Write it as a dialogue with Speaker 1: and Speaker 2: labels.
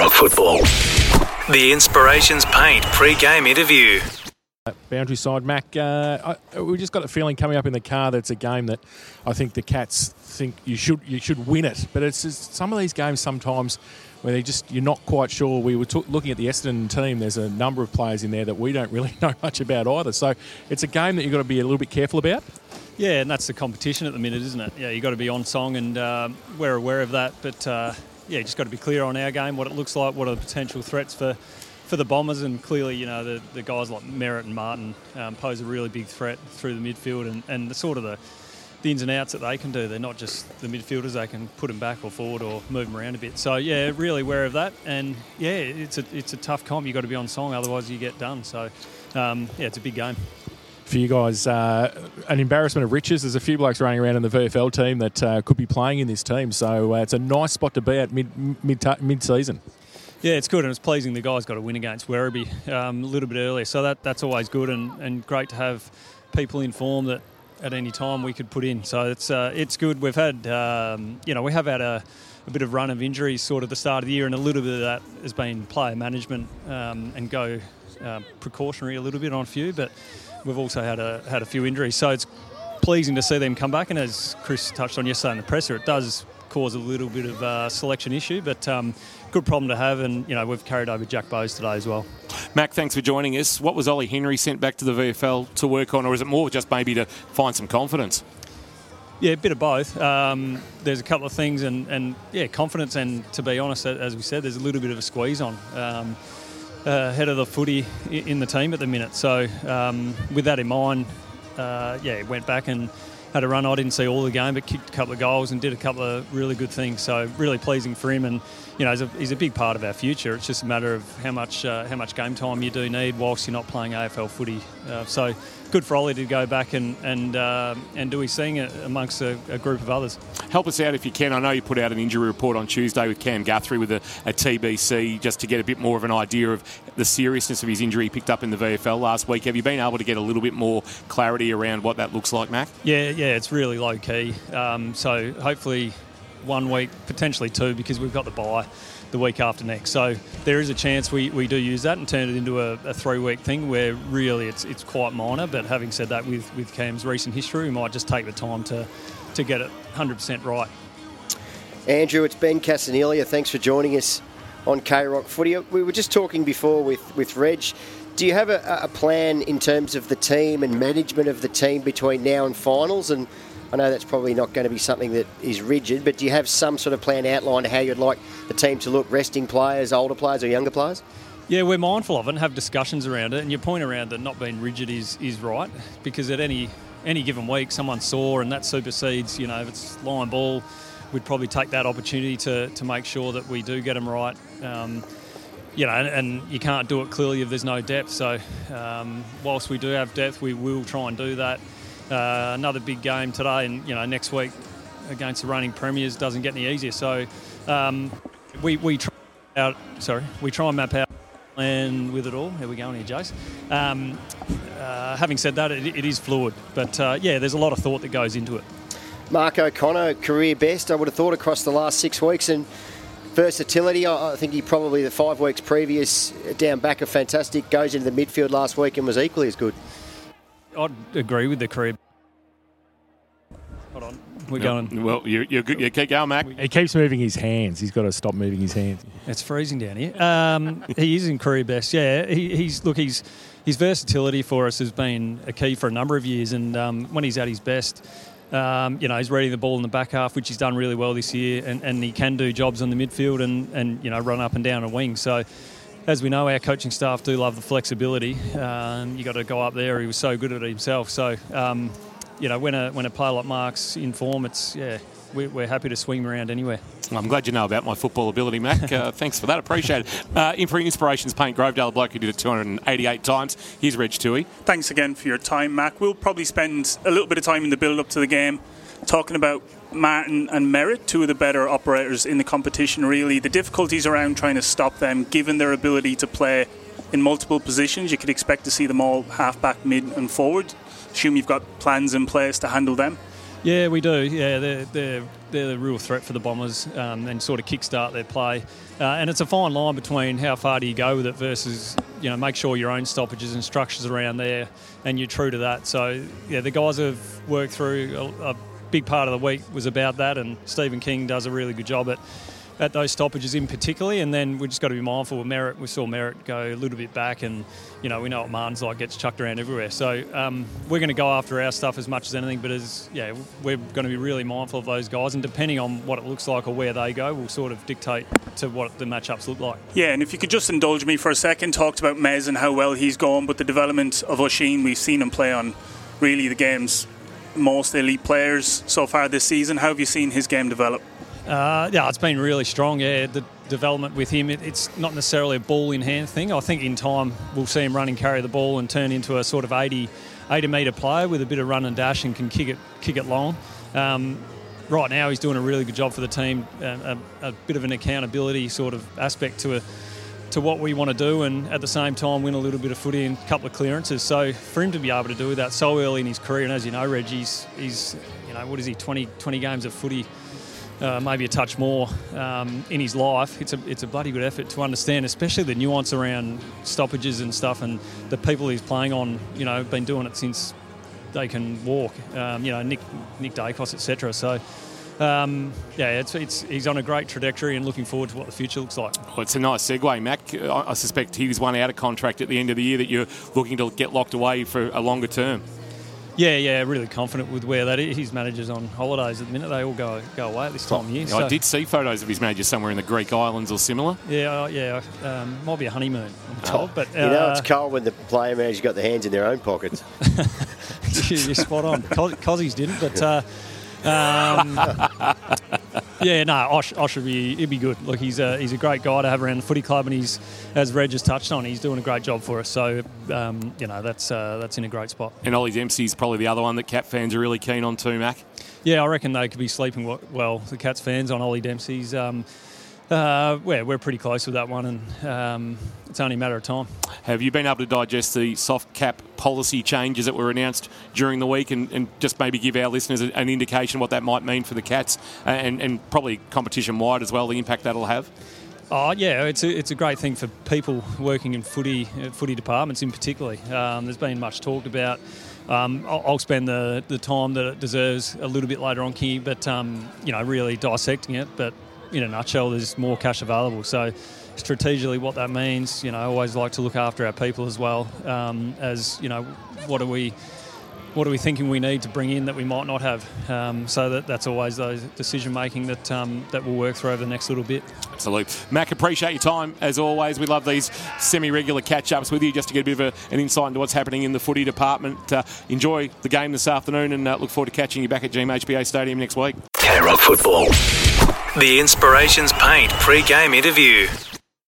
Speaker 1: of football. The Inspirations Paint pre-game interview.
Speaker 2: Boundary side, Mac, we just got a feeling coming up in the car that it's a game that I think the Cats think you should win it. But it's just some of these games sometimes where you're not quite sure. We were looking at the Essendon team. There's a number of players in there that we don't really know much about either. So it's a game that you've got to be a little bit careful about.
Speaker 3: Yeah, and that's the competition at the minute, isn't it? Yeah, you've got to be on song, and we're aware of that. But yeah, just got to be clear on our game, what it looks like, what are the potential threats for the Bombers, and clearly, you know, the guys like Merritt and Martin pose a really big threat through the midfield, and the sort of the ins and outs that they can do. They're not just the midfielders; they can put them back or forward or move them around a bit. So yeah, really aware of that, and yeah, it's a tough comp. You've got to be on song, otherwise you get done. So yeah, it's a big game.
Speaker 2: For you guys, an embarrassment of riches. There's a few blokes running around in the VFL team that could be playing in this team, so it's a nice spot to be at mid-season.
Speaker 3: Yeah, it's good, and it's pleasing the guys got a win against Werribee a little bit earlier, so that's always good and great to have people in form that at any time we could put in. So it's good. We've had we have had a bit of run of injuries sort of the start of the year, and a little bit of that has been player management and go precautionary a little bit on a few, but we've also had a few injuries, so it's pleasing to see them come back. And as Chris touched on yesterday in the presser, it does cause a little bit of a selection issue, but good problem to have, and you know, we've carried over Jack Bowes today as well.
Speaker 4: Mac, thanks for joining us. What was Ollie Henry sent back to the VFL to work on, or is it more just maybe to find some confidence?
Speaker 3: Yeah, a bit of both. There's a couple of things, and yeah, confidence, and to be honest, as we said, there's a little bit of a squeeze on head of the footy in the team at the minute. So with that in mind, went back and had a run. I didn't see all the game, but kicked a couple of goals and did a couple of really good things. So really pleasing for him, and you know, he's a big part of our future. It's just a matter of how much game time you do need whilst you're not playing AFL footy. So good for Ollie to go back and do his thing amongst a group of others.
Speaker 4: Help us out if you can. I know you put out an injury report on Tuesday with Cam Guthrie with a TBC, just to get a bit more of an idea of the seriousness of his injury he picked up in the VFL last week. Have you been able to get a little bit more clarity around what that looks like, Mac?
Speaker 3: Yeah, it's really low key. So hopefully 1 week, potentially 2, because we've got the bye the week after next. So there is a chance we do use that and turn it into a 3-week thing where really it's quite minor. But having said that, with Cam's recent history, we might just take the time to get it 100% right.
Speaker 5: Andrew, it's Ben Casanelia. Thanks for joining us on K-Rock Footy. We were just talking before with Reg. Do you have a plan in terms of the team and management of the team between now and finals? And I know that's probably not going to be something that is rigid, but do you have some sort of plan outlined how you'd like the team to look, resting players, older players or younger players? Yeah,
Speaker 3: we're mindful of it and have discussions around it. And your point around that not being rigid is right, because at any given week someone's sore and that supersedes, you know, if it's line ball, we'd probably take that opportunity to make sure that we do get them right. You know, and you can't do it clearly if there's no depth. So whilst we do have depth, we will try and do that. Another big game today, and you know, next week against the reigning premiers doesn't get any easier. So we try and map out plan with it all. Here we go, here, Jace. Having said that, it is fluid, but there's a lot of thought that goes into it.
Speaker 5: Mark O'Connor, career best, I would have thought, across the last 6 weeks, and versatility. I think he probably the 5 weeks previous down back are fantastic. Goes into the midfield last week and was equally as good.
Speaker 3: I'd agree with the career. Hold on, we're going.
Speaker 4: Well, you're good. You keep going, Mac.
Speaker 2: He keeps moving his hands. He's got to stop moving his hands.
Speaker 3: It's freezing down here. He is in career best. Yeah, his versatility for us has been a key for a number of years, and when he's at his best, he's reading the ball in the back half, which he's done really well this year, and he can do jobs on the midfield and run up and down a wing. So, as we know, our coaching staff do love the flexibility. You got to go up there. He was so good at it himself. So, when a player like Mark's in form, we're happy to swing him around anywhere.
Speaker 4: I'm glad you know about my football ability, Mac. Thanks for that. Appreciate it. For Inspirations Paint, Grovedale, a bloke who did it 288 times. Here's Reg Toohey.
Speaker 6: Thanks again for your time, Mac. We'll probably spend a little bit of time in the build-up to the game talking about Martin and Merritt, two of the better operators in the competition, really. The difficulties around trying to stop them, given their ability to play in multiple positions. You could expect to see them all half-back, mid and forward. Assume you've got plans in place to handle them.
Speaker 3: Yeah, we do. Yeah, they're the real threat for the Bombers, and sort of kickstart their play. And it's a fine line between how far do you go with it versus, make sure your own stoppages and structures around there, and you're true to that. So, yeah, the guys have worked through a big part of the week was about that, and Stephen King does a really good job at those stoppages in particularly. And then we just got to be mindful of Merritt. We saw Merritt go a little bit back, and we know what Martin's like, gets chucked around everywhere. So we're going to go after our stuff as much as anything, but we're going to be really mindful of those guys, and depending on what it looks like or where they go, will sort of dictate to what the matchups look like. Yeah,
Speaker 6: and if you could just indulge me for a second, talked about Mez and how well he's gone, but the development of Oisin, we've seen him play on really the game's most elite players so far this season. How have you seen his game develop?
Speaker 3: It's been really strong. Yeah, the development with him, it's not necessarily a ball in hand thing. I think in time we'll see him run and carry the ball and turn into a sort of 80 metre player with a bit of run and dash and can kick it long. Right now he's doing a really good job for the team, a bit of an accountability sort of aspect to what we want to do, and at the same time win a little bit of footy and a couple of clearances. So for him to be able to do that so early in his career, and as you know, Reg, he's what is he, 20 games of footy, maybe a touch more in his life. It's a bloody good effort to understand, especially the nuance around stoppages and stuff, and the people he's playing on, have been doing it since they can walk. Nick Dacos, etc. So. He's on a great trajectory and looking forward to what the future looks like.
Speaker 4: Well, it's a nice segue, Mac. I suspect he was one out of contract at the end of the year that you're looking to get locked away for a longer term.
Speaker 3: Yeah, really confident with where that is. His manager's on holidays at the minute. They all go away at this time of year.
Speaker 4: So. I did see photos of his manager somewhere in the Greek islands or similar.
Speaker 3: Yeah. Might be a honeymoon, I'm told. But
Speaker 5: it's cold when the player manager's got their hands in their own pockets.
Speaker 3: You're spot on. Cozzies didn't, but... Osh would be good. Look, he's a great guy to have around the footy club, and he's, as Reg has touched on, he's doing a great job for us. So that's in a great spot.
Speaker 4: And Ollie Dempsey's probably the other one that Cat fans are really keen on too, Mac.
Speaker 3: Yeah, I reckon they could be sleeping well, the Cats fans, on Ollie Dempsey's. We're pretty close with that one, and it's only a matter of time.
Speaker 4: Have you been able to digest the soft cap policy changes that were announced during the week, and just maybe give our listeners an indication what that might mean for the Cats, and probably competition-wide as well, the impact that'll have?
Speaker 3: Oh, yeah, it's a great thing for people working in footy departments in particular. There's been much talked about. I'll spend the time that it deserves a little bit later on, Kingy, but really dissecting it. But in a nutshell, there's more cash available. So strategically, what that means, I always like to look after our people as well. What are we thinking we need to bring in that we might not have? So that's always those decision making that we'll work through over the next little bit.
Speaker 4: Absolutely. Mac, appreciate your time as always. We love these semi-regular catch-ups with you just to get a bit of an insight into what's happening in the footy department. Enjoy the game this afternoon, and look forward to catching you back at GMHBA Stadium next week.
Speaker 1: K-Rock Football. The Inspirations Paint pre-game interview.